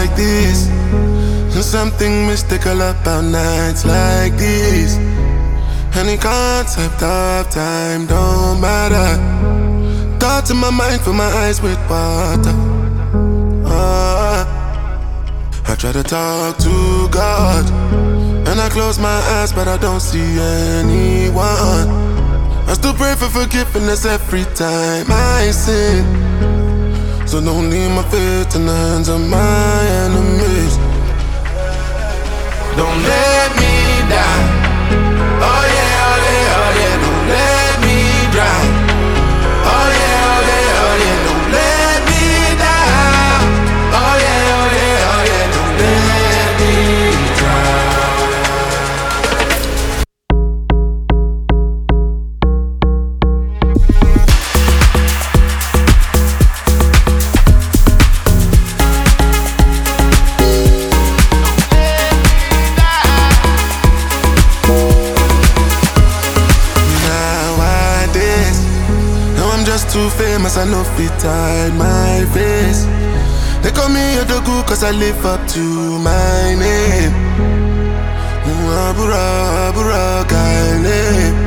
like this. There's something mystical about nights like these. Any concept of time don't matter. Thoughts in my mind fill my eyes with water. I try to talk to God, and I close my eyes but I don't see anyone. I still pray for forgiveness every time I sin. So don't leave my faith in the hands of my enemies. Don't let me die. Oh yeah, oh yeah, oh yeah. Don't let me drown. Oh yeah, oh yeah, oh yeah. Don't let me die. Oh yeah, oh yeah, oh yeah. Don't let me drown. Too famous, I know fit hide my face. They call me Odogu cause I live up to my name. Abura, Abura, guy name.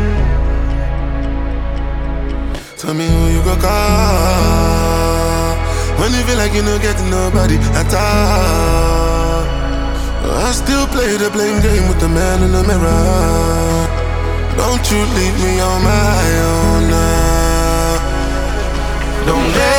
Tell me who you go call when you feel like you don't get nobody at all. I still play the blame game with the man in the mirror. Don't you leave me on my own now. Don't let